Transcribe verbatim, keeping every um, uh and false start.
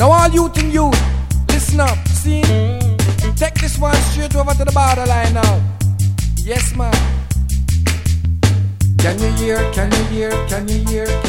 Now all youth and youth, listen up, see? Take this one straight over to the borderline now. Yes, man. Can you hear, can you hear, can you hear,